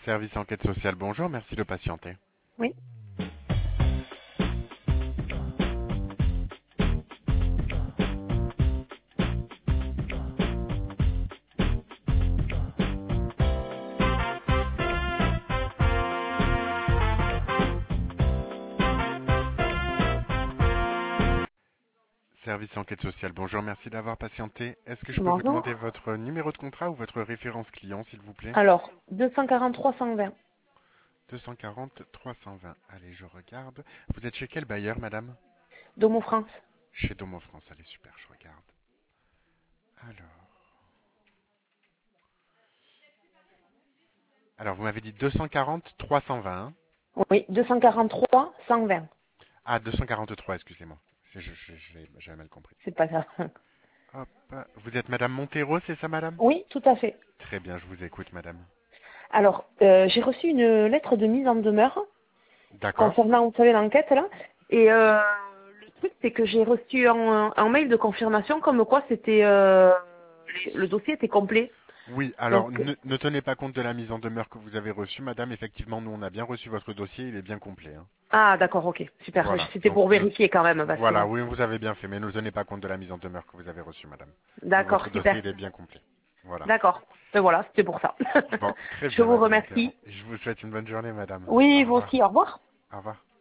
Service enquête sociale, bonjour, merci de patienter. Oui. Service enquête sociale, bonjour, merci d'avoir patienté. Est-ce que je peux vous Bonjour. demander votre numéro de contrat ou votre référence client, s'il vous plaît? Alors, 243 120. 240 320. Allez, je regarde. Vous êtes chez quel bailleur, madame? Domo France. Chez Domo France, allez, super, je regarde. Alors vous m'avez dit 240 320, hein? Oui, 243 120. Ah, 243, excusez-moi. J'avais mal compris. C'est pas ça. Hop, vous êtes madame Montero, c'est ça, madame? Oui, tout à fait. Très bien, je vous écoute, madame. Alors, j'ai reçu une lettre de mise en demeure D'accord. concernant, vous savez, l'enquête là. Et le truc, c'est que j'ai reçu un mail de confirmation comme quoi c'était le dossier était complet. Oui, Donc, alors ne tenez pas compte de la mise en demeure que vous avez reçue, madame. Effectivement, nous on a bien reçu votre dossier, il est bien complet, hein. ah d'accord, ok, super. Voilà. C'était Donc pour vérifier quand même, parce que voilà, bon. oui, vous avez bien fait, mais ne tenez pas compte de la mise en demeure que vous avez reçue, madame. Nous, D'accord, votre dossier, super. il est bien complet. Voilà. D'accord. Ben voilà, c'était pour ça. Bon, très Je bien, vous madame Montero. remercie. Je vous souhaite une bonne journée, madame. Au Oui, vous revoir. aussi, au revoir. Au revoir.